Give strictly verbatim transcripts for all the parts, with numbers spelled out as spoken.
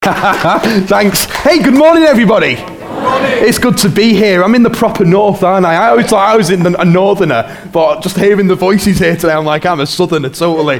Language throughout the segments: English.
Thanks. Hey, good morning, everybody. Good morning. It's good to be here. I'm in the proper north, aren't I? I always thought I was in the, a northerner, but just hearing the voices here today, I'm like, I'm a southerner, totally.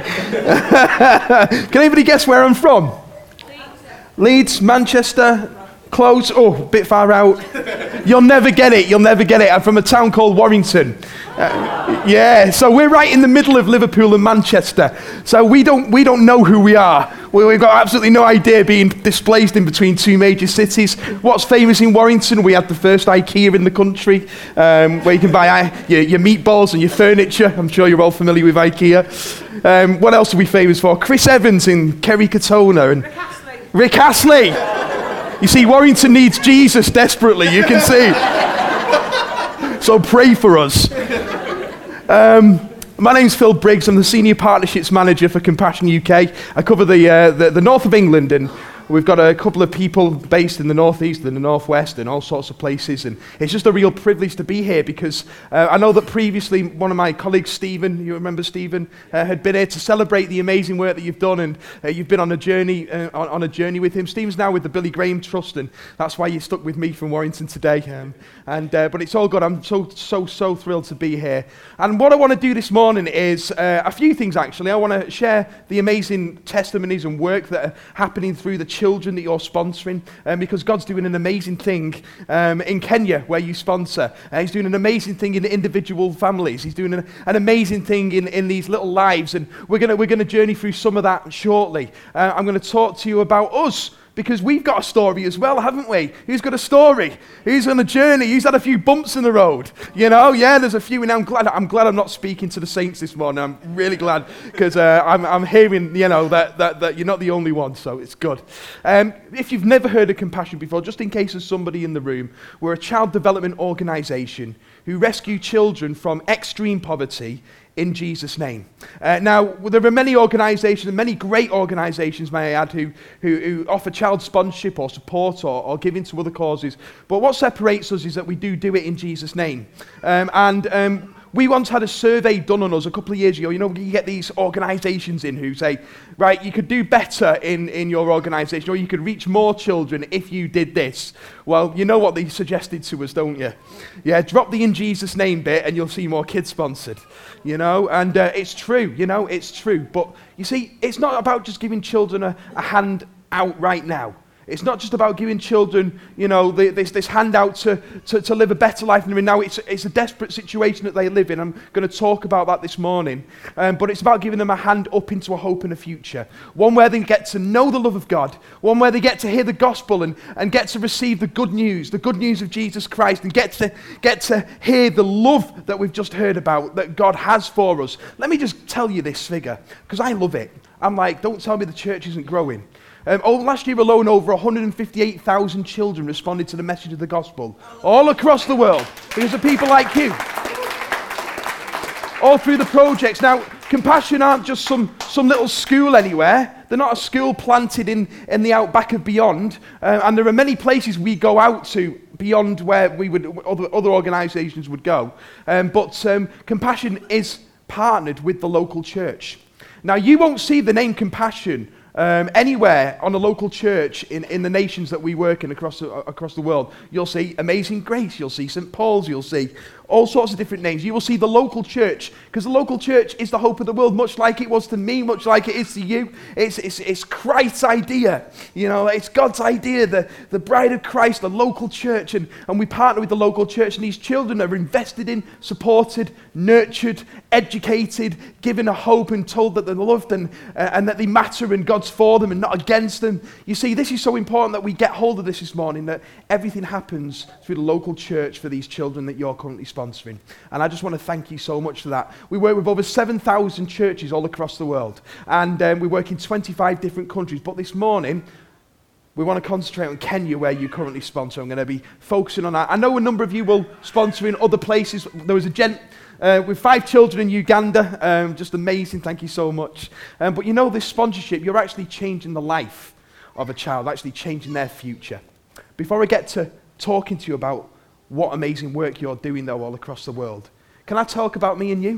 Can anybody guess where I'm from? Leeds. Leeds, Manchester, close. Oh, a bit far out. You'll never get it. You'll never get it. I'm from a town called Warrington. Uh, yeah, so we're right in the middle of Liverpool and Manchester. So we don't we don't know who we are. We, we've got absolutely no idea being displaced in between two major cities. What's famous in Warrington? We had the first IKEA in the country, um, where you can buy uh, your, your meatballs and your furniture. I'm sure you're all familiar with IKEA. Um, what else are we famous for? Chris Evans in Kerry Katona and Rick Astley. Rick Astley. You see, Warrington needs Jesus desperately. You can see. So pray for us. Um, my name's Phil Briggs. I'm the Senior Partnerships Manager for Compassion U K. I cover the, uh, the, the north of England, and we've got a couple of people based in the northeast and the northwest and all sorts of places, and it's just a real privilege to be here because uh, I know that previously one of my colleagues, Stephen, you remember Stephen, uh, had been here to celebrate the amazing work that you've done, and uh, you've been on a journey uh, on, on a journey with him. Stephen's now with the Billy Graham Trust, and that's why you stuck with me from Warrington today. Um, and uh, but it's all good. I'm so so so thrilled to be here. And what I want to do this morning is uh, a few things actually. I want to share the amazing testimonies and work that are happening through the children that you're sponsoring, um, because God's doing an amazing thing um, in Kenya where you sponsor. Uh, he's doing an amazing thing in individual families. He's doing an, an amazing thing in, in these little lives, and we're gonna we're gonna journey through some of that shortly. Uh, I'm going to talk to you about us, because we've got a story as well, haven't we? Who's got a story? Who's on a journey? Who's had a few bumps in the road? You know, yeah, there's a few, and I'm glad I'm glad I'm not speaking to the saints this morning. I'm really glad, because uh, I'm, I'm hearing, you know, that, that, that you're not the only one, so it's good. Um, if you've never heard of Compassion before, just in case there's somebody in the room, we're a child development organisation who rescue children from extreme poverty in Jesus' name. Uh, now, there are many organisations, many great organisations, may I add, who, who, who offer child sponsorship or support or, or give into other causes. But what separates us is that we do do it in Jesus' name. Um, and um, we once had a survey done on us a couple of years ago. You know, you get these organisations in who say, right, you could do better in, in your organisation, or you could reach more children if you did this. Well, you know what they suggested to us, don't you? Yeah, drop the in Jesus' name bit and you'll see more kids sponsored. You know, and uh, it's true, you know, it's true. But you see, it's not about just giving children a, a hand out right now. It's not just about giving children, you know, the, this, this handout to, to, to live a better life than now. It's, it's a desperate situation that they live in. I'm going to talk about that this morning. Um, but it's about giving them a hand up into a hope and a future. One where they get to know the love of God. One where they get to hear the gospel and, and get to receive the good news, the good news of Jesus Christ, and get to, get to hear the love that we've just heard about that God has for us. Let me just tell you this figure, because I love it. I'm like, don't tell me the church isn't growing. Um, oh, last year alone, over one hundred fifty-eight thousand children responded to the message of the gospel all across the world because of people like you. All through the projects. Now, Compassion aren't just some, some little school anywhere. They're not a school planted in, in the outback of Beyond. Uh, and there are many places we go out to beyond where we would other, other organisations would go. Um, but um, Compassion is partnered with the local church. Now, you won't see the name Compassion Um, anywhere on a local church in, in the nations that we work in across the, across the world. You'll see Amazing Grace, you'll see Saint Paul's, you'll see all sorts of different names. You will see the local church, because the local church is the hope of the world, much like it was to me, much like it is to you. It's, it's, it's Christ's idea, you know, it's God's idea, the, the bride of Christ, the local church, and, and we partner with the local church, and these children are invested in, supported, nurtured, educated, given a hope and told that they're loved and, uh, and that they matter and God's for them and not against them. You see, this is so important that we get hold of this this morning, that everything happens through the local church for these children that you're currently sponsoring. And I just want to thank you so much for that. We work with over seven thousand churches all across the world, and um, we work in twenty-five different countries. But this morning, we want to concentrate on Kenya, where you currently sponsor. I'm going to be focusing on that. I know a number of you will sponsor in other places. There was a gent Uh, with five children in Uganda, um, just amazing, thank you so much. Um, but you know, this sponsorship, you're actually changing the life of a child, actually changing their future. Before I get to talking to you about what amazing work you're doing though all across the world, can I talk about me and you?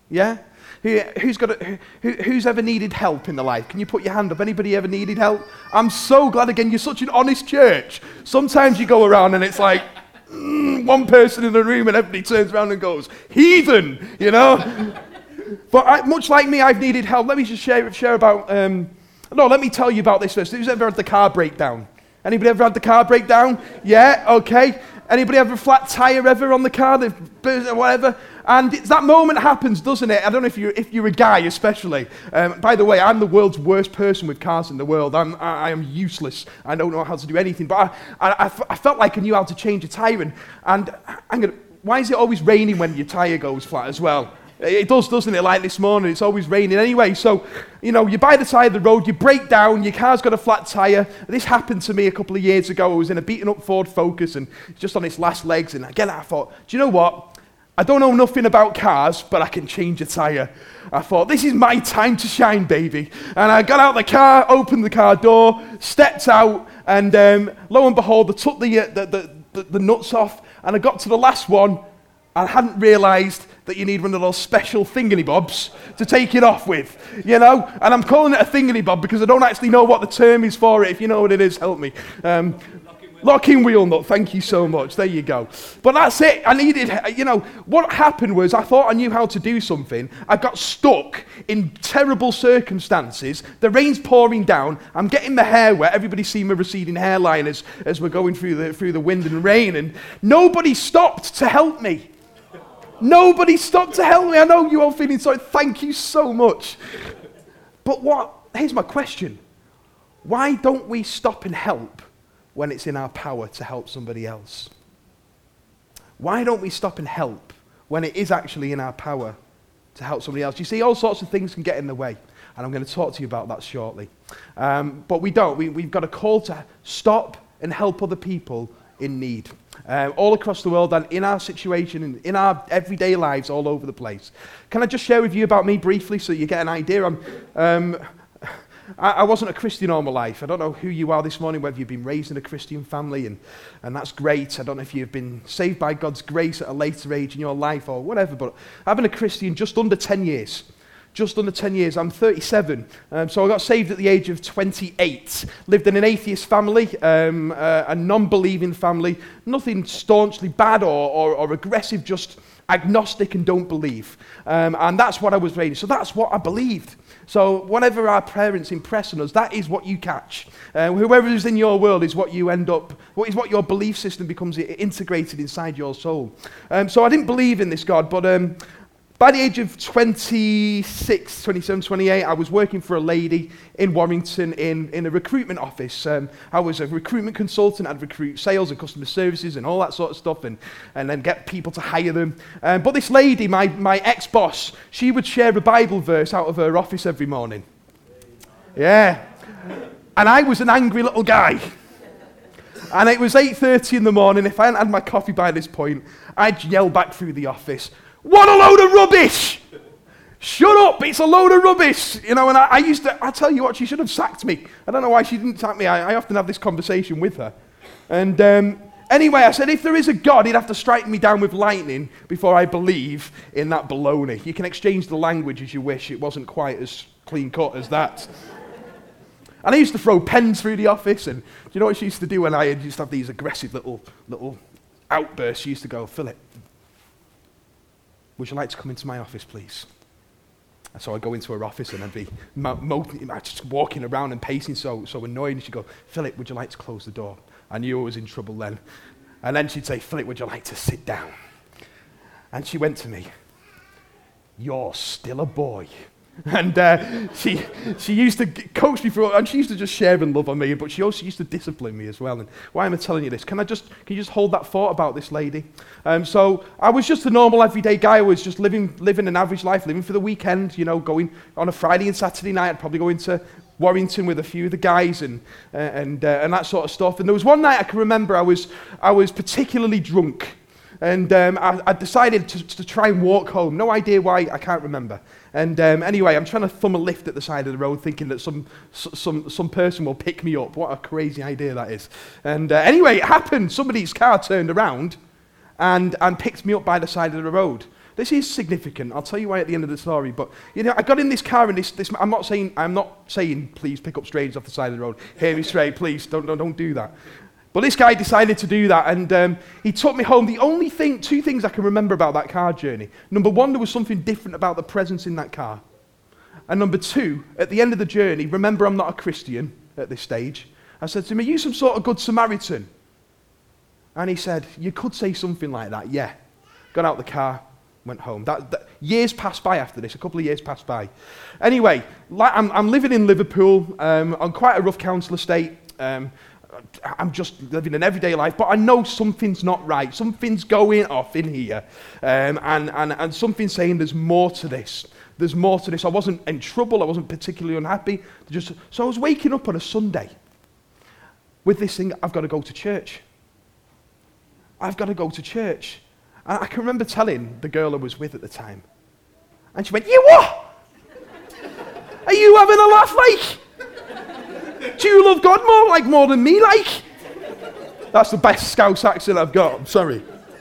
Yeah? Who, who's got a, who, who's ever needed help in their life? Can you put your hand up? Anybody ever needed help? I'm so glad, again, you're such an honest church. Sometimes you go around and it's like, mm, one person in the room and everybody turns around and goes, heathen, you know? But I, much like me, I've needed help. Let me just share, share about, um, no, let me tell you about this first. Who's ever had the car breakdown? Anybody ever had the car breakdown? Yeah, okay. Anybody ever a flat tyre ever on the car, whatever? And it's, that moment happens, doesn't it? I don't know if you're, if you're a guy especially. Um, by the way, I'm the world's worst person with cars in the world. I'm, I, I am useless. I don't know how to do anything. But I, I, I felt like I knew how to change a tyre. And, and I'm gonna, why is it always raining when your tyre goes flat as well? It does, doesn't it? Like this morning, it's always raining anyway. So, you know, you buy the tyre of the road, you break down, your car's got a flat tyre. This happened to me a couple of years ago. I was in a beaten up Ford Focus and just on its last legs. And again, I thought, do you know what? I don't know nothing about cars, but I can change a tyre. I thought, this is my time to shine, baby. And I got out the car, opened the car door, stepped out, and um, lo and behold, I took the, uh, the, the, the, the nuts off, and I got to the last one, and I hadn't realised that you need one of those special thingamabobs to take it off with, you know? And I'm calling it a thingamabob because I don't actually know what the term is for it. If you know what it is, help me. Um, locking wheel nut, thank you so much. There you go. But that's it. I needed, you know, what happened was I thought I knew how to do something. I got stuck in terrible circumstances. The rain's pouring down. I'm getting my hair wet. Everybody's seen my receding hairline as, as we're going through the, through the wind and rain. And nobody stopped to help me. Nobody stopped to help me. I know you all feeling sorry. Thank you so much. But what? Here's my question. Why don't we stop and help when it's in our power to help somebody else? Why don't we stop and help when it is actually in our power to help somebody else? You see, all sorts of things can get in the way, and I'm going to talk to you about that shortly. Um, but we don't. We, we've got a call to stop and help other people in need. Um, all across the world and in our situation, and in our everyday lives all over the place. Can I just share with you about me briefly so you get an idea? I'm, um, I, I wasn't a Christian all my life. I don't know who you are this morning, whether you've been raised in a Christian family, and, and that's great. I don't know if you've been saved by God's grace at a later age in your life or whatever, but I've been a Christian just under ten years. Just under ten years. I'm thirty-seven. Um, so I got saved at the age of twenty-eight. Lived in an atheist family, um, uh, a non-believing family. Nothing staunchly bad or, or, or aggressive, just agnostic and don't believe. Um, and that's what I was raised. So that's what I believed. So whatever our parents impress on us, that is what you catch. Uh, whoever is in your world is what you end up, what is what your belief system becomes integrated inside your soul. Um, so I didn't believe in this God, but um, by the age of twenty-six, twenty-seven, twenty-eight, I was working for a lady in Warrington in, in a recruitment office. Um, I was a recruitment consultant. I'd recruit sales and customer services and all that sort of stuff and, and then get people to hire them. Um, but this lady, my, my ex-boss, she would share a Bible verse out of her office every morning. Yeah. And I was an angry little guy. And it was eight thirty in the morning. If I hadn't had my coffee by this point, I'd yell back through the office, "What a load of rubbish! Shut up, it's a load of rubbish!" You know, and I, I used to, I tell you what, she should have sacked me. I don't know why she didn't sack me. I, I often have this conversation with her. And um, anyway, I said, if there is a God, he'd have to strike me down with lightning before I believe in that baloney. You can exchange the language as you wish. It wasn't quite as clean cut as that. And I used to throw pens through the office, and do you know what she used to do when I used to have these aggressive little, little outbursts? She used to go, "Philip, would you like to come into my office, please?" And so I'd go into her office and I'd be mo- mo- just walking around and pacing, so so annoyed. And she'd go, "Philip, would you like to close the door?" I knew I was in trouble then. And then she'd say, "Philip, would you like to sit down?" And she went to me, "You're still a boy." And uh, she she used to coach me through, and she used to just share and love on me, but she also used to discipline me as well. And why am I telling you this? Can I just can you just hold that thought about this lady? Um, so I was just a normal everyday guy. I was just living living an average life, living for the weekend. You know, going on a Friday and Saturday night. I'd probably go into Warrington with a few of the guys and uh, and uh, and that sort of stuff. And there was one night I can remember I was I was particularly drunk. And um, I, I decided to, to try and walk home. No idea why, I can't remember. And um, anyway, I'm trying to thumb a lift at the side of the road, thinking that some some some person will pick me up. What a crazy idea that is. And uh, anyway, it happened. Somebody's car turned around and, and picked me up by the side of the road. This is significant. I'll tell you why at the end of the story. But, you know, I got in this car and this, this I'm not saying, I'm not saying, please pick up strangers off the side of the road. Hear me straight, please, don't, don't, don't do that. But this guy decided to do that, and um, he took me home. The only thing, two things I can remember about that car journey. Number one, there was something different about the presence in that car. And number two, at the end of the journey, remember I'm not a Christian at this stage. I said to him, are you some sort of good Samaritan? And he said, you could say something like that, yeah. Got out the car, went home. That, that, years passed by after this, a couple of years passed by. Anyway, like, I'm, I'm living in Liverpool um, on quite a rough council estate. Um, I'm just living an everyday life, but I know something's not right. Something's going off in here. Um, and, and, and something's saying there's more to this. There's more to this. I wasn't in trouble. I wasn't particularly unhappy. Just, so I was waking up on a Sunday with this thing, I've got to go to church. I've got to go to church. And I can remember telling the girl I was with at the time. And she went, you what? Are you having a laugh, like? Do you love God more, like, more than me, like? That's the best Scouse accent I've got, I'm sorry.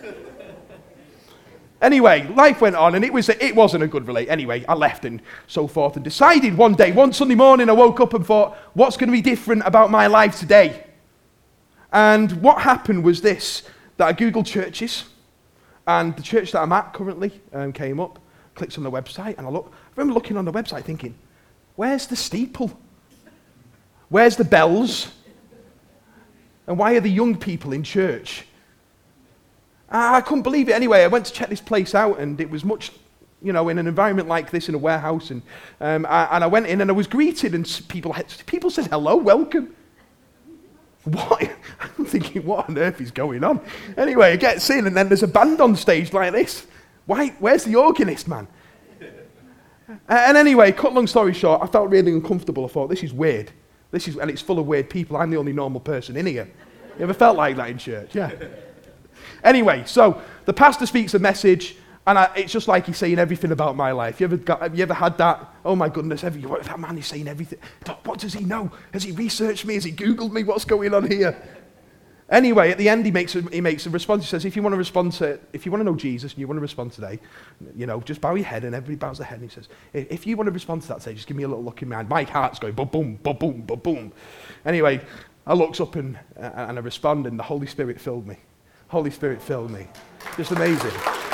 Anyway, life went on, and it, was a, it wasn't a good relate. Anyway, I left and so forth, and decided one day, one Sunday morning, I woke up and thought, what's going to be different about my life today? And what happened was this, that I Googled churches, and the church that I'm at currently um, came up, clicked on the website, and I, look, I remember looking on the website thinking, where's the steeple? Where's the bells? And why are the young people in church? I couldn't believe it. Anyway, I went to check this place out, and it was much, you know, in an environment like this, in a warehouse. And um, I, and I went in, and I was greeted, and people people said, hello, welcome. What? I'm thinking, what on earth is going on? Anyway, it gets in, and then there's a band on stage like this. Why? Where's the organist, man? And anyway, cut long story short, I felt really uncomfortable. I thought, this is weird. This is, and it's full of weird people. I'm the only normal person in here. You ever felt like that in church? Yeah. Anyway, so the pastor speaks a message, and I, it's just like he's saying everything about my life. You ever got, have you ever had that? Oh my goodness, have you, what, that man is saying everything. What does he know? Has he researched me? Has he Googled me? What's going on here? Anyway, at the end, he makes a, he makes a response. He says, if you want to respond to, if you want to know Jesus and you want to respond today, you know, just bow your head, and everybody bows their head. And he says, if you want to respond to that today, just give me a little look in my hand. My heart's going boom, boom, boom, boom, boom, boom. Anyway, I looks up and uh, and I respond, and the Holy Spirit filled me. Holy Spirit filled me. Just amazing.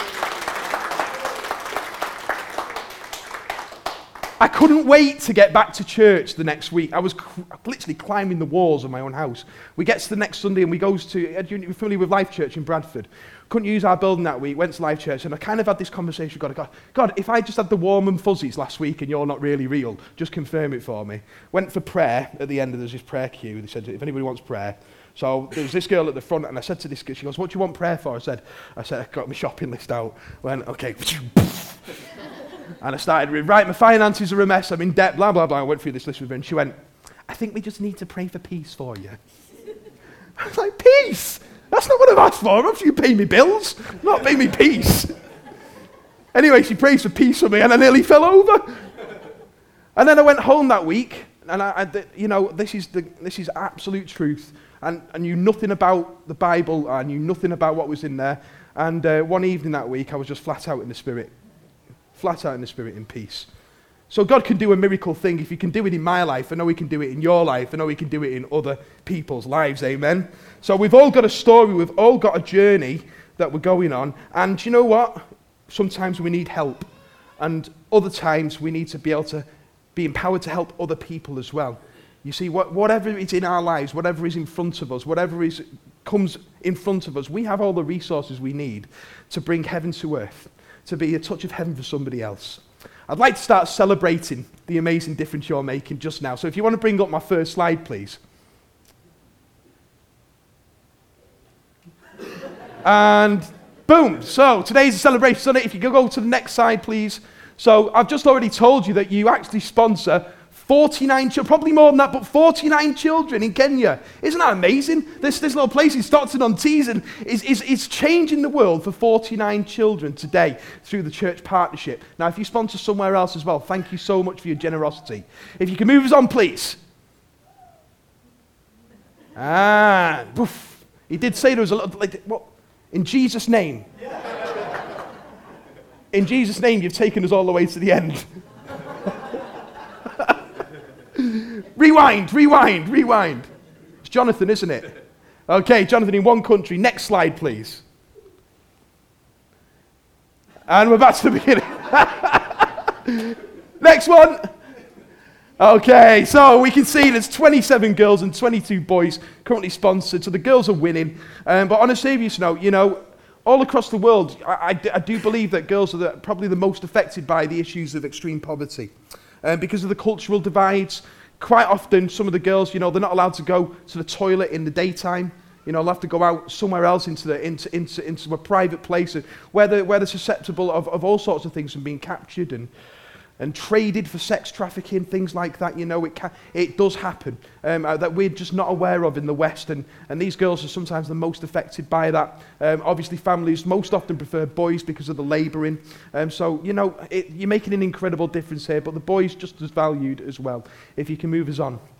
I couldn't wait to get back to church the next week. I was cr- literally climbing the walls of my own house. We get to the next Sunday and we goes to, are you familiar with Life Church in Bradford? Couldn't use our building that week, went to Life Church, and I kind of had this conversation with God. God, God, if I just had the warm and fuzzies last week and you're not really real, just confirm it for me. Went for prayer at the end, of there's this prayer queue. They said, if anybody wants prayer. So there was this girl at the front, and I said to this girl, she goes, what do you want prayer for? I said, I said, I got my shopping list out. Went, okay. And I started, right, my finances are a mess, I'm in debt, blah, blah, blah. I went through this list with her, and she went, I think we just need to pray for peace for you. I was like, peace? That's not what I've asked for. I'm not you pay me bills, not pay me peace. Anyway, she prays for peace for me, and I nearly fell over. And then I went home that week, and I, I you know, this is the this is absolute truth. And I knew nothing about the Bible, I knew nothing about what was in there. And uh, one evening that week, I was just flat out in the Spirit. Flat out in the Spirit, in peace. So God can do a miracle thing. If he can do it in my life, I know he can do it in your life. I know he can do it in other people's lives, amen? So we've all got a story. We've all got a journey that we're going on. And you know what? Sometimes we need help. And other times we need to be able to be empowered to help other people as well. You see, what, whatever is in our lives, whatever is in front of us, whatever is comes in front of us, we have all the resources we need to bring heaven to earth, to be a touch of heaven for somebody else. I'd like to start celebrating the amazing difference you're making just now. So if you want to bring up my first slide, please. And boom. So today's a celebration Sunday. If you could go to the next slide, please. So I've just already told you that you actually sponsor forty-nine children, probably more than that, but forty-nine children in Kenya. Isn't that amazing? This, this little place in Stockton-on-Tees is, is, is changing the world for forty-nine children today through the church partnership. Now, if you sponsor somewhere else as well, thank you so much for your generosity. If you can move us on, please. Ah, oof. He did say there was a lot, like, what? In Jesus' name. in Jesus' name, you've taken us all the way to the end. Rewind, rewind, rewind. It's Jonathan, isn't it? Okay, Jonathan, in one country. Next slide, please. And we're back to the beginning. Next one. Okay, so we can see there's twenty-seven girls and twenty-two boys currently sponsored, so the girls are winning. Um, but on a serious note, you know, all across the world, I, I, I do believe that girls are the, probably the most affected by the issues of extreme poverty. Um, because of the cultural divides, quite often some of the girls, you know, they're not allowed to go to the toilet in the daytime. You know, they'll have to go out somewhere else into the into into, into a private place where they're, where they're susceptible of, of all sorts of things from being captured and and traded for sex trafficking, things like that. You know, it can, it does happen um, uh, that we're just not aware of in the West, and, and these girls are sometimes the most affected by that. Um, obviously, families most often prefer boys because of the labouring. Um, so, you know, it, you're making an incredible difference here, but the boys just as valued as well. If you can move us on.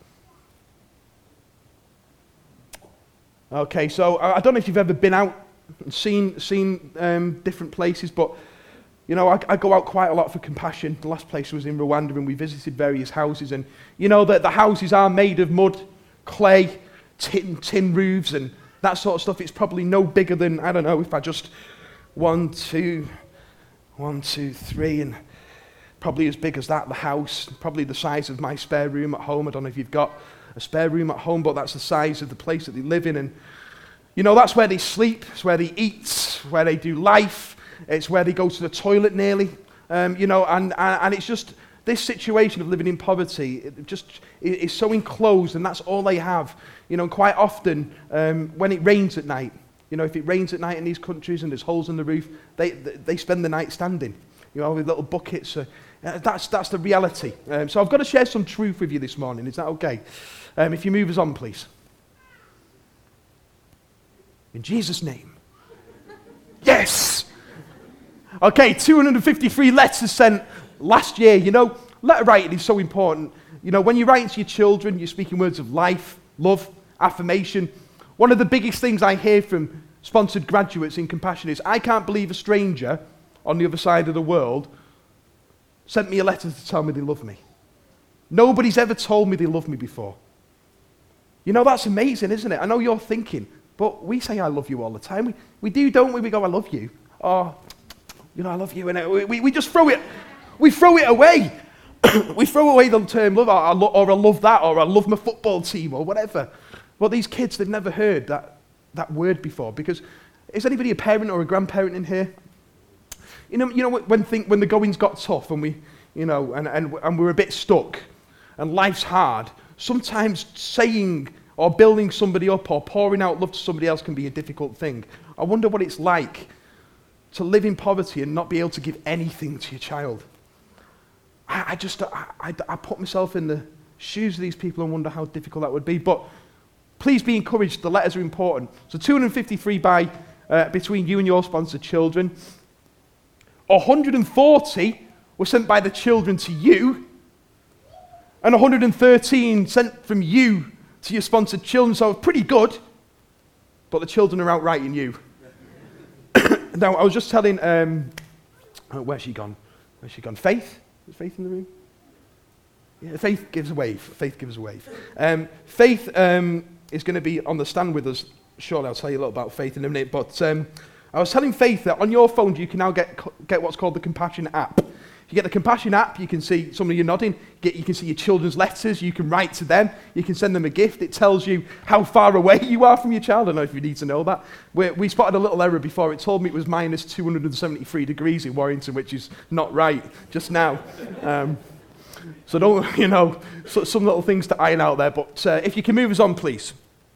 Okay, so I, I don't know if you've ever been out and seen, seen um, different places, but you know, I, I go out quite a lot for Compassion. The last place was in Rwanda, and we visited various houses. And you know that the houses are made of mud, clay, tin, tin roofs, and that sort of stuff. It's probably no bigger than, I don't know, if I just one, two, one, two, three, and probably as big as that, the house, probably the size of my spare room at home. I don't know if you've got a spare room at home, but that's the size of the place that they live in. And you know, that's where they sleep, it's where they eat, where they do life. It's where they go to the toilet nearly, um, you know, and, and, and it's just this situation of living in poverty, it just it, it's so enclosed, and that's all they have. You know, quite often um, when it rains at night, you know, if it rains at night in these countries and there's holes in the roof, they they spend the night standing, you know, with little buckets. Uh, that's that's the reality. Um, so I've got to share some truth with you this morning. Is that okay? Um, if you move us on, please. In Jesus' name. Yes! Okay, two hundred fifty-three letters sent last year. You know, letter writing is so important. You know, when you're writing to your children, you're speaking words of life, love, affirmation. One of the biggest things I hear from sponsored graduates in Compassion is, I can't believe a stranger on the other side of the world sent me a letter to tell me they love me. Nobody's ever told me they love me before. You know, that's amazing, isn't it? I know you're thinking, but we say I love you all the time. We, we do, don't we? We go, I love you. Oh, you know, I love you, and we, we just throw it, we throw it away. We throw away the term love, or I, lo- or I love that, or I love my football team, or whatever. Well, these kids, they've never heard that, that word before, because is anybody a parent or a grandparent in here? You know, you know when think, when the goings got tough, and we, you know, and, and, and we're a bit stuck, and life's hard, sometimes saying or building somebody up or pouring out love to somebody else can be a difficult thing. I wonder what it's like to live in poverty and not be able to give anything to your child. I, I just, I, I, I put myself in the shoes of these people and wonder how difficult that would be. But please be encouraged, the letters are important. So two hundred fifty-three by, uh, between you and your sponsored children. one hundred forty were sent by the children to you. And one hundred thirteen sent from you to your sponsored children. So pretty good. But the children are outwriting you. Now, I was just telling, um, oh, where's she gone? Where's she gone? Faith? Is Faith in the room? Yeah, Faith gives a wave. Faith gives a wave. Um, Faith um, is going to be on the stand with us shortly. I'll tell you a little about Faith in a minute. But um, I was telling Faith that on your phone, you can now get get what's called the Compassion app. If you get the Compassion app, you can see, some of you nodding, get, you can see your children's letters, you can write to them, you can send them a gift. It tells you how far away you are from your child. I don't know if you need to know that. We, we spotted a little error before. It told me it was minus two hundred seventy-three degrees in Warrington, which is not right just now. Um, so don't, you know, so, some little things to iron out there. But uh, if you can move us on, please.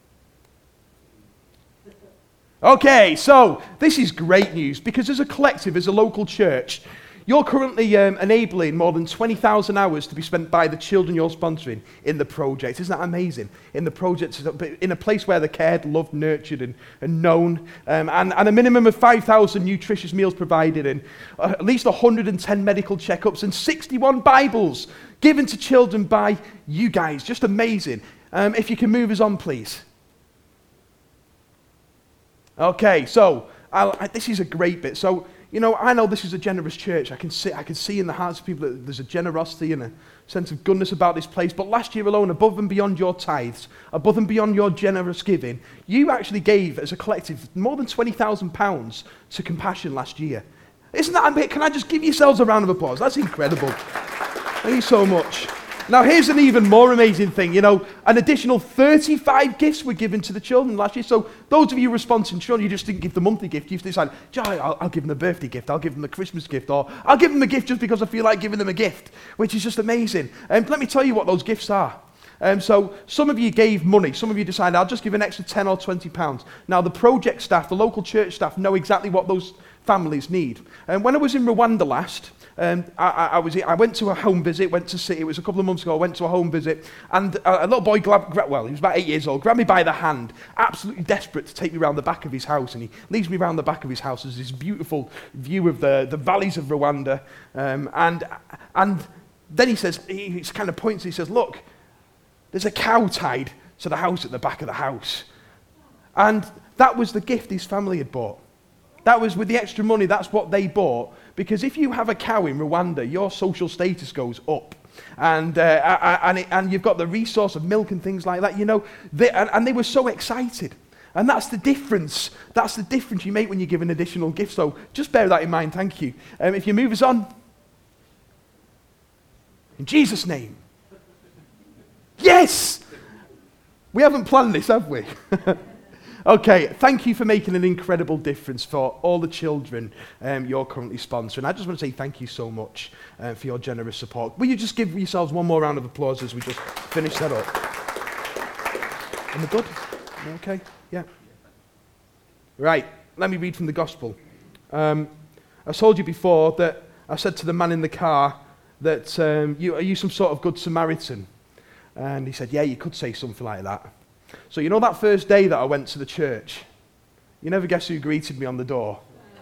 Okay, so this is great news, because as a collective, as a local church, you're currently um, enabling more than twenty thousand hours to be spent by the children you're sponsoring in the project. Isn't that amazing? In the project, in a place where they're cared, loved, nurtured, and, and known, um, and, and a minimum of five thousand nutritious meals provided, and uh, at least one hundred ten medical checkups, and sixty-one Bibles given to children by you guys. Just amazing. Um, if you can move us on, please. Okay, so I'll, I, this is a great bit. So, you know, I know this is a generous church. I can see, I can see in the hearts of people that there's a generosity and a sense of goodness about this place. But last year alone, above and beyond your tithes, above and beyond your generous giving, you actually gave, as a collective, more than twenty thousand pounds to Compassion last year. Isn't that a bit? Can I just give yourselves a round of applause? That's incredible. Thank you so much. Now, here's an even more amazing thing. You know, an additional thirty-five gifts were given to the children last year. So those of you responsible children, you just didn't give the monthly gift. You decided, I'll, I'll give them a birthday gift. I'll give them a Christmas gift. Or I'll give them a gift just because I feel like giving them a gift, which is just amazing. And um, let me tell you what those gifts are. Um, so some of you gave money. Some of you decided, I'll just give an extra ten or twenty pounds. Now, the project staff, the local church staff, know exactly what those families need. And when I was in Rwanda last, Um, I, I, I was. I went to a home visit. Went to see. It was a couple of months ago. I went to a home visit, and a, a little boy, grab, grab, well, he was about eight years old, grabbed me by the hand, absolutely desperate to take me around the back of his house. And he leads me around the back of his house. There's this beautiful view of the, the valleys of Rwanda, um, and and then he says, he, he kind of points. He says, "Look, there's a cow tied to the house at the back of the house," and that was the gift his family had bought. That was with the extra money. That's what they bought. Because if you have a cow in Rwanda, your social status goes up. And uh, and, it, and you've got the resource of milk and things like that, you know. They, and, and they were so excited. And that's the difference. That's the difference you make when you give an additional gift. So just bear that in mind. Thank you. Um, if you move us on. In Jesus' name. Yes! We haven't planned this, have we? Okay, thank you for making an incredible difference for all the children um, you're currently sponsoring. I just want to say thank you so much uh, for your generous support. Will you just give yourselves one more round of applause as we just finish that up? Am I good? Am I okay? Yeah. Right, let me read from the gospel. Um, I told you before that I said to the man in the car that, um, you, are you some sort of good Samaritan? And he said, yeah, you could say something like that. So you know that first day that I went to the church? You never guess who greeted me on the door?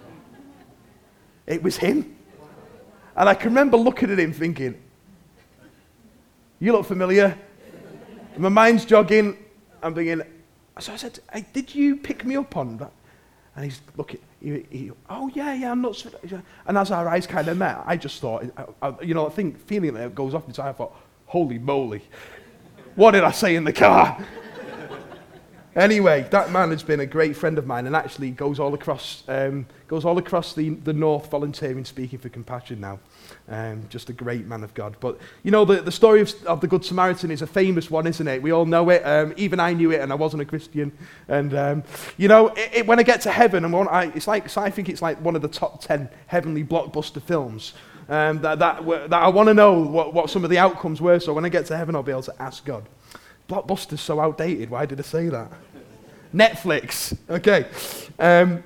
It was him. And I can remember looking at him thinking, you look familiar. My mind's jogging. I'm thinking, so I said, hey, did you pick me up on that? And he's looking, he, he, oh yeah, yeah, I'm not. And as our eyes kind of met, I just thought, I, I, you know, I think feeling that it goes off inside, I thought, holy moly, what did I say in the car? Anyway, that man has been a great friend of mine and actually goes all across um, goes all across the, the north volunteering, speaking for Compassion now. Um, just a great man of God. But, you know, the, the story of, of the Good Samaritan is a famous one, isn't it? We all know it. Um, even I knew it and I wasn't a Christian. And, um, you know, it, it, when I get to heaven, and I, it's like, so I think it's like one of the top ten heavenly blockbuster films. Um, that, that, that I want to know what, what some of the outcomes were. So when I get to heaven, I'll be able to ask God. Blockbuster's so outdated. Why did I say that? Netflix. Okay. Um,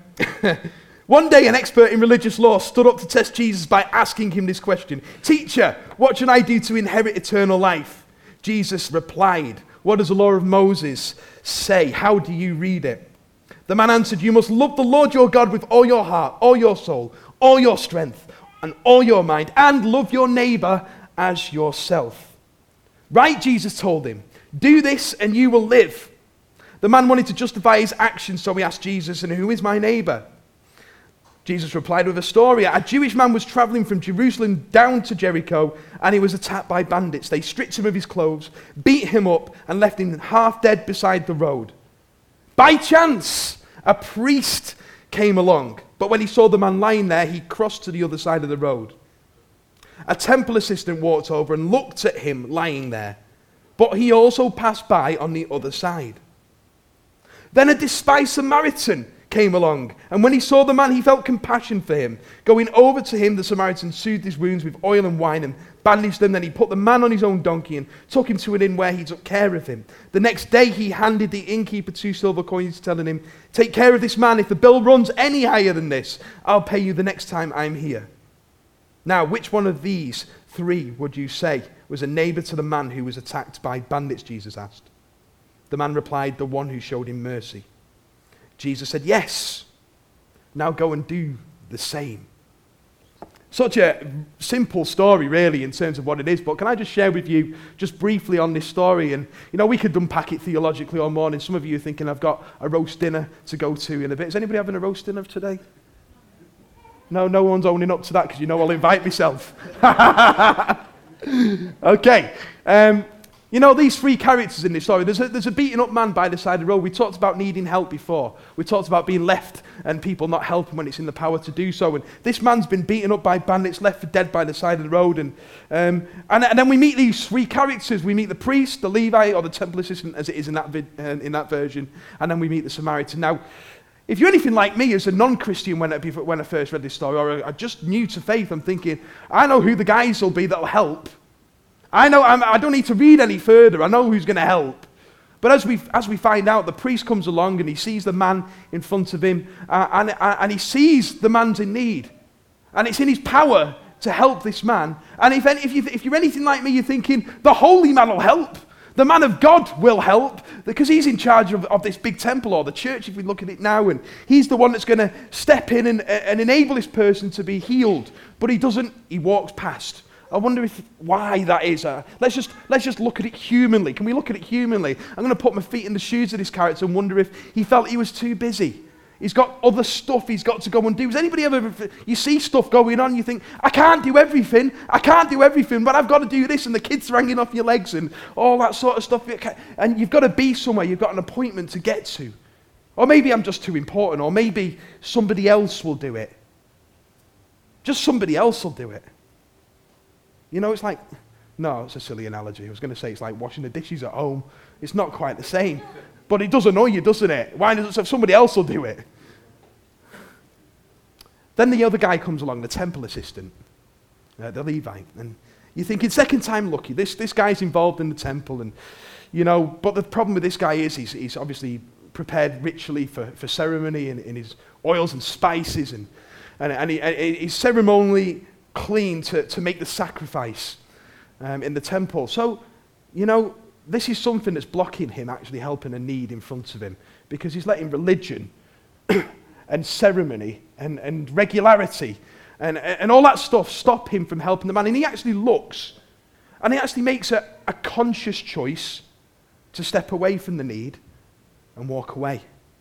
one day, an expert in religious law stood up to test Jesus by asking him this question. Teacher, what should I do to inherit eternal life? Jesus replied, what does the law of Moses say? How do you read it? The man answered, you must love the Lord your God with all your heart, all your soul, all your strength, and all your mind, and love your neighbor as yourself. Right, Jesus told him. Do this and you will live. The man wanted to justify his actions, so he asked Jesus, and who is my neighbor? Jesus replied with a story. A Jewish man was traveling from Jerusalem down to Jericho, and he was attacked by bandits. They stripped him of his clothes, beat him up, and left him half dead beside the road. By chance, a priest came along, but when he saw the man lying there, he crossed to the other side of the road. A temple assistant walked over and looked at him lying there, but he also passed by on the other side. Then a despised Samaritan came along, and when he saw the man, he felt compassion for him. Going over to him, the Samaritan soothed his wounds with oil and wine and bandaged them. Then he put the man on his own donkey and took him to an inn where he took care of him. The next day, he handed the innkeeper two silver coins, telling him, take care of this man. If the bill runs any higher than this, I'll pay you the next time I'm here. Now, which one of these three would you say was a neighbor to the man who was attacked by bandits, Jesus asked. The man replied, the one who showed him mercy. Jesus said, yes, now go and do the same. Such a simple story, really, in terms of what it is, but can I just share with you just briefly on this story? And, you know, we could unpack it theologically all morning. Some of you are thinking, I've got a roast dinner to go to in a bit. Is anybody having a roast dinner today? No, no one's owning up to that because you know I'll invite myself. Okay. Um, you know, these three characters in this story, there's a, there's a beaten up man by the side of the road. We talked about needing help before. We talked about being left and people not helping when it's in the power to do so. And this man's been beaten up by bandits, left for dead by the side of the road. And, um, and, and then we meet these three characters. We meet the priest, the Levite, or the temple assistant, as it is in that, vid, uh, in that version. And then we meet the Samaritan. Now, if you're anything like me as a non-Christian when I, when I first read this story, or I just new to faith, I'm thinking, I know who the guys will be that'll help. I know I'm, I don't need to read any further. I know who's going to help. But as we as we find out, the priest comes along and he sees the man in front of him, uh, and, uh, and he sees the man's in need. And it's in his power to help this man. And if, if, you, if you're anything like me, you're thinking, the holy man will help. The man of God will help because he's in charge of, of this big temple or the church, if we look at it now, and he's the one that's going to step in and, and enable this person to be healed. But he doesn't. He walks past. I wonder if why that is. Uh, let's just let's just look at it humanly. Can we look at it humanly? I'm going to put my feet in the shoes of this character and wonder if he felt he was too busy. He's got other stuff he's got to go and do. Has anybody ever, you see stuff going on, you think, I can't do everything, I can't do everything, but I've got to do this, and the kids are hanging off your legs and all that sort of stuff. And you've got to be somewhere, you've got an appointment to get to. Or maybe I'm just too important, or maybe somebody else will do it. Just somebody else will do it. You know, it's like, no, it's a silly analogy. I was going to say it's like washing the dishes at home. It's not quite the same. But it does annoy you, doesn't it? Why does it, so somebody else will do it? Then the other guy comes along, the temple assistant, uh, the Levite. And you're thinking, second time lucky. This this guy's involved in the temple. And, you know, but the problem with this guy is he's, he's obviously prepared ritually for, for ceremony and in his oils and spices. And, and, and, he, and he's ceremonially clean to, to make the sacrifice um, in the temple. So, you know, this is something that's blocking him actually helping a need in front of him because he's letting religion and ceremony and, and regularity and, and all that stuff stop him from helping the man. And he actually looks and he actually makes a, a conscious choice to step away from the need and walk away.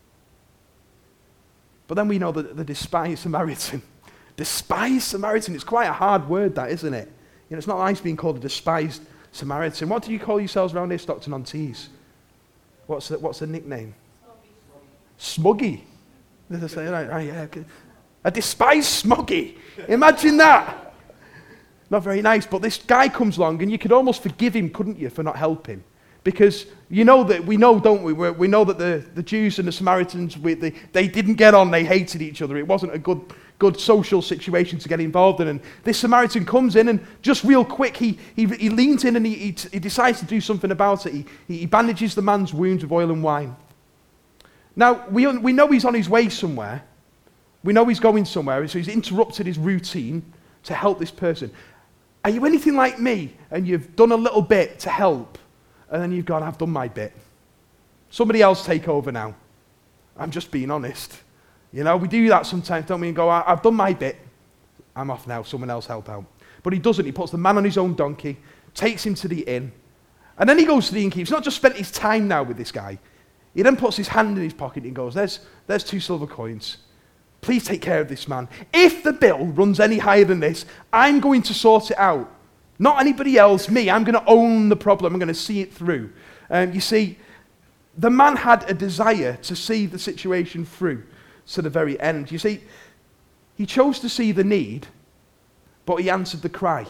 But then we know that the despised Samaritan Despised Samaritan. It's quite a hard word, that, isn't it? You know, it's not nice being called a despised Samaritan. What do you call yourselves around here, Stockton-on-Tees? What's the, what's the nickname? Smuggy. Did I say right? Right, yeah. A despised smuggy. Imagine that. Not very nice. But this guy comes along, and you could almost forgive him, couldn't you, for not helping? Because you know that we know, don't we? We're, we know that the, the Jews and the Samaritans, we, they, they didn't get on. They hated each other. It wasn't a good good social situation to get involved in. And this Samaritan comes in and just real quick, he he, he leans in and he, he, he decides to do something about it. He, he bandages the man's wounds with oil and wine. Now, we, we know he's on his way somewhere. We know he's going somewhere. So he's interrupted his routine to help this person. Are you anything like me and you've done a little bit to help and then you've gone, I've done my bit. Somebody else take over now. I'm just being honest. You know, we do that sometimes, don't we? And go, I've done my bit. I'm off now. Someone else help out. But he doesn't. He puts the man on his own donkey, takes him to the inn. And then he goes to the innkeeper. He's not just spent his time now with this guy. He then puts his hand in his pocket and goes, there's, there's two silver coins. Please take care of this man. If the bill runs any higher than this, I'm going to sort it out. Not anybody else, me. I'm going to own the problem. I'm going to see it through. Um, you see, the man had a desire to see the situation through to the very end. You see, he chose to see the need, but he answered the cry.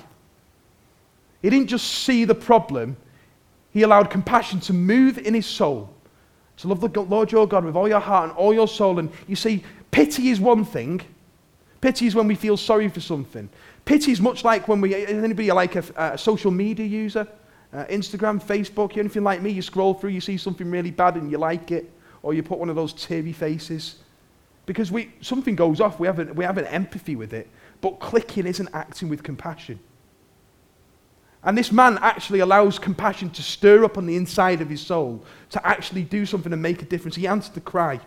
He didn't just see the problem. He allowed compassion to move in his soul, to love the Lord your God with all your heart and all your soul. And you see, pity is one thing. Pity is when we feel sorry for something. Pity is much like when we, anybody like a, a social media user, uh, Instagram, Facebook, you're anything like me, you scroll through, you see something really bad and you like it, or you put one of those teary faces. Because we something goes off, we have, a, we have an empathy with it, but clicking isn't acting with compassion. And this man actually allows compassion to stir up on the inside of his soul, to actually do something and make a difference. He answered the cry.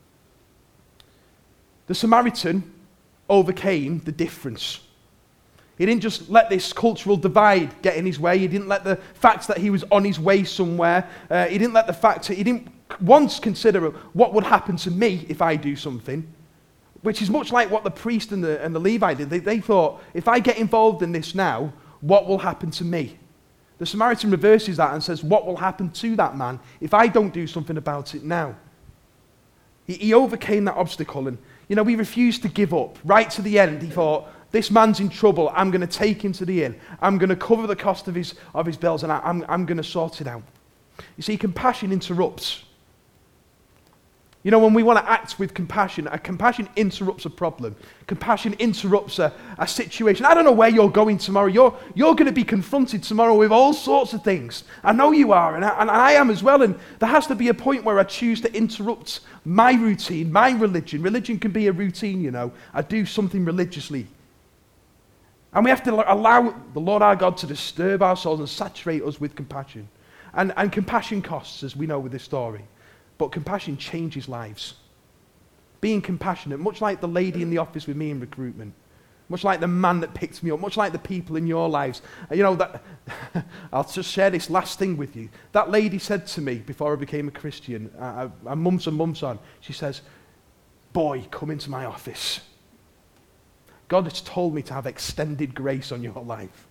The Samaritan overcame the difference. He didn't just let this cultural divide get in his way. He didn't let the fact that he was on his way somewhere. Uh, he didn't let the fact that he didn't once consider what would happen to me if I do something. which is much like what the priest and the, and the Levite did. They, they thought, if I get involved in this now, what will happen to me? The Samaritan reverses that and says, what will happen to that man if I don't do something about it now? He, he overcame that obstacle, and, you know, he refused to give up. Right to the end, he thought, this man's in trouble. I'm going to take him to the inn. I'm going to cover the cost of his, of his bills, and I, I'm, I'm going to sort it out. You see, compassion interrupts. You know, when we want to act with compassion, a compassion interrupts a problem. Compassion interrupts a, a situation. I don't know where you're going tomorrow. You're, you're going to be confronted tomorrow with all sorts of things. I know you are, and I, and I am as well. And there has to be a point where I choose to interrupt my routine, my religion. Religion can be a routine, you know. I do something religiously. And we have to allow the Lord our God to disturb our souls and saturate us with compassion. And, and compassion costs, as we know with this story. But compassion changes lives. Being compassionate, much like the lady in the office with me in recruitment, much like the man that picked me up, much like the people in your lives. You know, that I'll just share this last thing with you. That lady said to me before I became a Christian, uh, uh, months and months on, she says, boy, come into my office. God has told me to have extended grace on your life.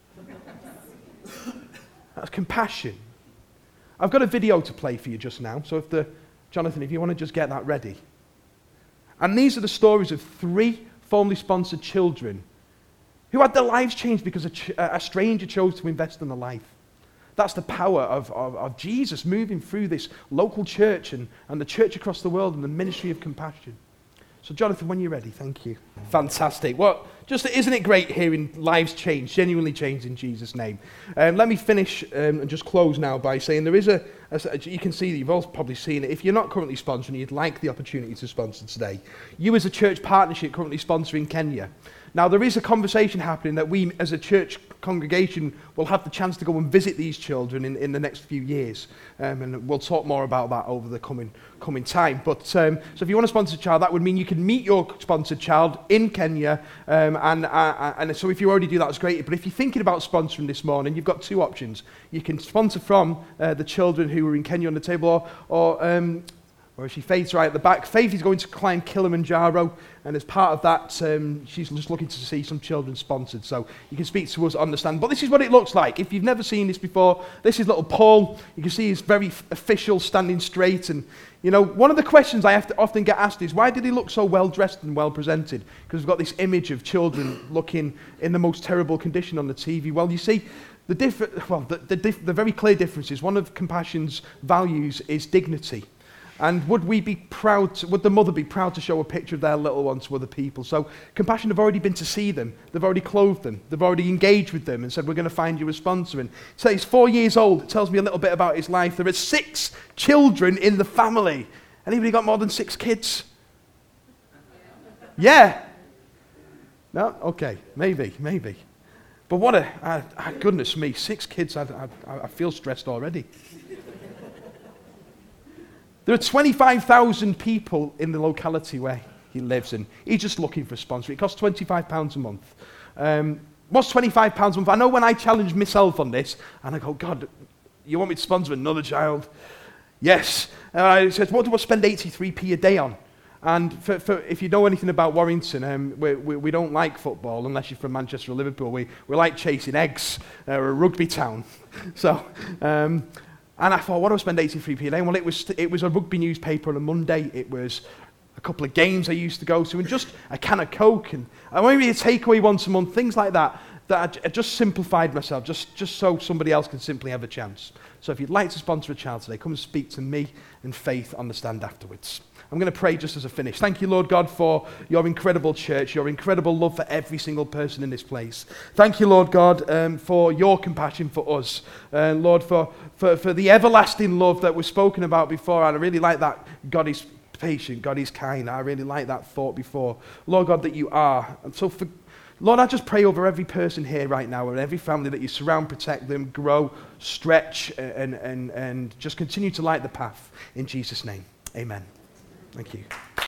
That's compassion. I've got a video to play for you just now, so if the, Jonathan, if you want to just get that ready. And these are the stories of three formally sponsored children who had their lives changed because a, ch- a stranger chose to invest in their life. That's the power of, of, of Jesus moving through this local church and, and the church across the world and the ministry of compassion. So Jonathan, when you're ready, thank you. Fantastic. Well, just isn't it great hearing lives change, genuinely change in Jesus' name? Um, let me finish um, and just close now by saying there is a, a, you can see, you've all probably seen it, if you're not currently sponsoring, you'd like the opportunity to sponsor today. You as a church partnership currently sponsoring Kenya. Now there is a conversation happening that we as a church congregation will have the chance to go and visit these children in, in the next few years. Um, and we'll talk more about that over the coming coming time. But um, so if you want to sponsor a child, that would mean you can meet your sponsored child in Kenya. Um, and, uh, and so if you already do that, it's great. But if you're thinking about sponsoring this morning, you've got two options. You can sponsor from uh, the children who are in Kenya on the table, or, or um, Or she Faith's right at the back. Faith is going to climb Kilimanjaro, and as part of that, um, she's just looking to see some children sponsored. So you can speak to us, understand. But this is what it looks like. If you've never seen this before, this is little Paul. You can see he's very official, standing straight. And, you know, one of the questions I have to often get asked is, why did he look so well-dressed and well-presented? Because we've got this image of children looking in the most terrible condition on the T V. Well, you see, the, diff- well, the, the, diff- the very clear difference is one of Compassion's values is dignity. And would we be proud, to, would the mother be proud to show a picture of their little one to other people? So Compassion have already been to see them. They've already clothed them. They've already engaged with them and said, we're going to find you a sponsor. And so he's four years old. It tells me a little bit about his life. There are six children in the family. Anybody got more than six kids? Yeah. No? Okay. Maybe, maybe. But what a, uh, uh, goodness me, six kids, I, I, I feel stressed already. There are twenty-five thousand people in the locality where he lives, and he's just looking for a sponsor. It costs twenty-five pounds a month. Um, what's twenty-five pounds a month? I know when I challenged myself on this, and I go, God, you want me to sponsor another child? Yes. And I said, what do I spend eighty-three p a day on? And for, for, if you know anything about Warrington, um, we, we, we don't like football unless you're from Manchester or Liverpool. We, we like chasing eggs. Uh, we're a rugby town. so... Um, And I thought, what do I spend eighty-three p a day? Well, it was it was a rugby newspaper on a Monday. It was a couple of games I used to go to, and just a can of Coke, and maybe a takeaway once a month, things like that. That I, I just simplified myself, just just so somebody else can simply have a chance. So if you'd like to sponsor a child today, come and speak to me and Faith on the stand afterwards. I'm going to pray just as a finish. Thank you, Lord God, for your incredible church, your incredible love for every single person in this place. Thank you, Lord God, um, for your compassion for us. Uh, Lord, for, for, for the everlasting love that was spoken about before. And I really like that God is patient, God is kind. I really like that thought before. Lord God, that you are. And so, for, Lord, I just pray over every person here right now and every family that you surround, protect them, grow, stretch, and, and, and just continue to light the path. In Jesus' name, amen. Thank you.